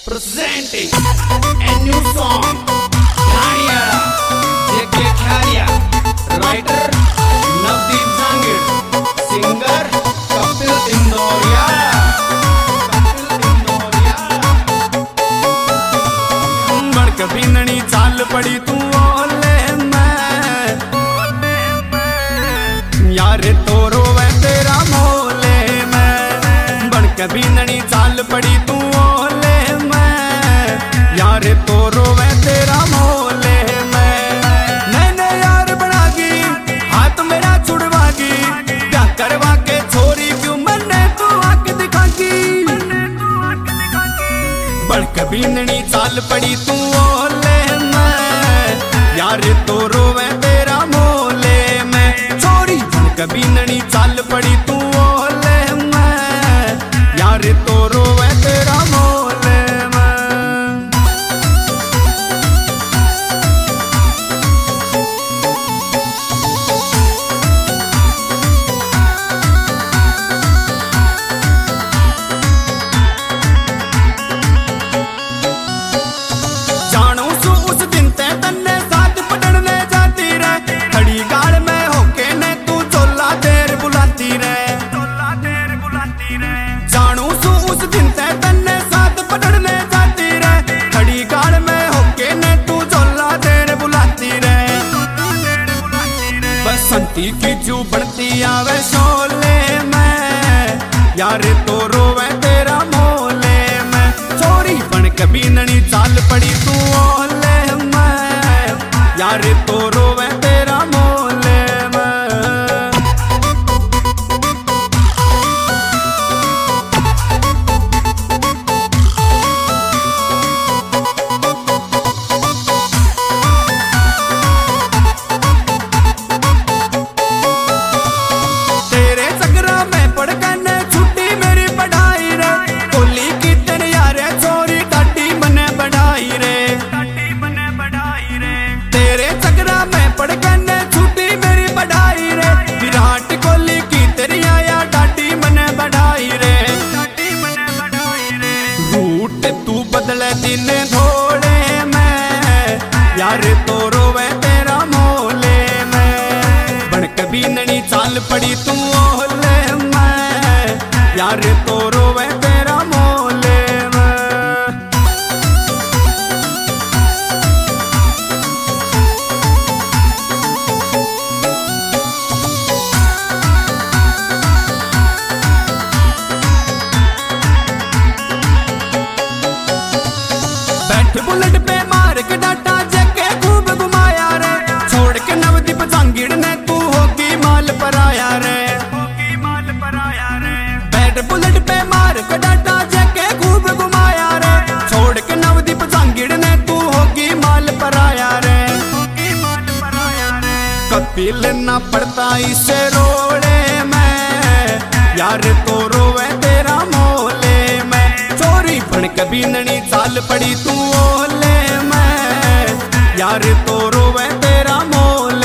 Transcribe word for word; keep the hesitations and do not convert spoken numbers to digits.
presenting a new song, Dhaniara, J K Kharia, writer Navdeep Zangir, singer Kapil Indoria. बड़क बीननी चाल पड़ी तू ओले में यार तो रोवे तेरा मोले में। बड़क बीननी चाल पड़ी तू ओले में यार तो रोवे तेरा मोले में। मैंने यार बनागी हाथ मेरा छुड़वागी, क्या करवा के छोरी क्यों मन्ने तू आंख दिखागी। बड़क बीननी चाल पड़ी तू ओले में यार तो रोवे तेरा मोले में। छोरी बड़क बीननी चाल पड़ी तू ओले में यार तो रोवे तेरा मोले में। जानो सु उस दिन ते तन्ने साथ पढ़ने जाती रे, खड़ी गाड़ में होके ने तू चोला देर बुलाती रे। जानो सु उस दिन ते तन्ने साथ पढ़ने जाती रे, खड़ी गाड़ में होके ने तू चोला देर बुलाती रे। बसंती की जू बढ़ती आवे शोले में यार तो रोवे तेरा मोले में। चोरी बनक बीननी चाल पड़ी तू ओले में यार तो रोवे तेरा मोले में। तेरे चक्रा में पड़ गने छुट्टी मेरी पढ़ाई रे, कोली की तेरे यारे चोरी डाटी मने बढ़ाई रे। तेरे चक्रा में पड़ गने छुट्टी मेरी पढ़ाई रे, विराट कोहली की तेरी आया डाटी मने बढ़ाई रे। रूट तू बदले दिन थोड़े में यार तो रोवे तेरा मोले में। बड़क बीननी चाल पड़ी तू ओले में यार तो रोवे तेरा मोले में। बैठ बुलेट पे मार के डाटा जके खूब घुमाया रे, छोड़ के नवदीप जांगीड़ ने तू होगी माल पर आया रे। बैठ बुलेट पे मार के डाटा जके खूब घुमाया रे, छोड़ के नवदीप जांगीड़ ने तू होगी माल पर आया रे। कपिल ना पड़ता इसे रोड़े में यार तो रोवे तेरा मोले में। चोरी बनक बीननी चाल पड़ी तू ओले में यार तो रोवे तेरा मोले